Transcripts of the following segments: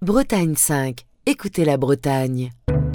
Bretagne 5. Écoutez la Bretagne.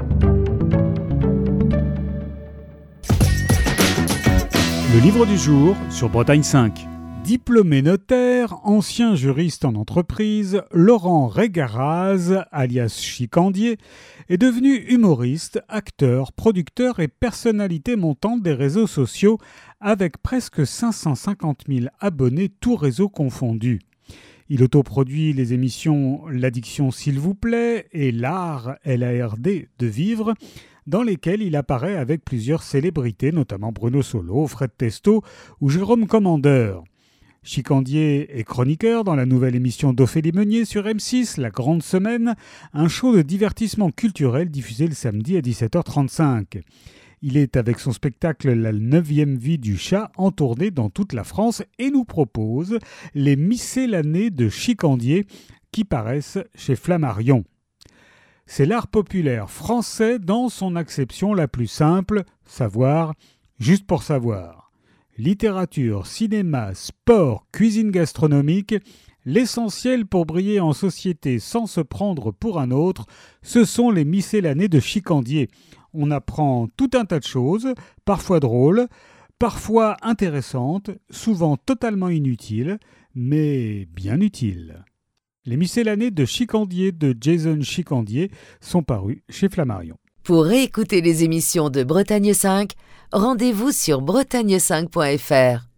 Le livre du jour sur Bretagne 5. Diplômé notaire, ancien juriste en entreprise, Laurent Régaraz, alias Chicandier, est devenu humoriste, acteur, producteur et personnalité montante des réseaux sociaux avec presque 550 000 abonnés, tous réseaux confondus. Il autoproduit les émissions L'Addiction s'il vous plaît et L'Art, L-A-R-D, de vivre, dans lesquelles il apparaît avec plusieurs célébrités, notamment Bruno Solo, Fred Testo ou Jérôme Commandeur. Chicandier est chroniqueur dans la nouvelle émission d'Ophélie Meunier sur M6, La Grande Semaine, un show de divertissement culturel diffusé le samedi à 17h35. Il est avec son spectacle La 9e vie du chat en tournée dans toute la France et nous propose les miscellanées de Chicandier qui paraissent chez Flammarion. C'est l'art populaire français dans son acception la plus simple, savoir juste pour savoir. Littérature, cinéma, sport, cuisine gastronomique, l'essentiel pour briller en société sans se prendre pour un autre, ce sont les miscellanées de Chicandier. On apprend tout un tas de choses, parfois drôles, parfois intéressantes, souvent totalement inutiles, mais bien utiles. Les miscellanées de Chicandier de Jason Chicandier sont parues chez Flammarion. Pour réécouter les émissions de Bretagne 5, rendez-vous sur bretagne5.fr.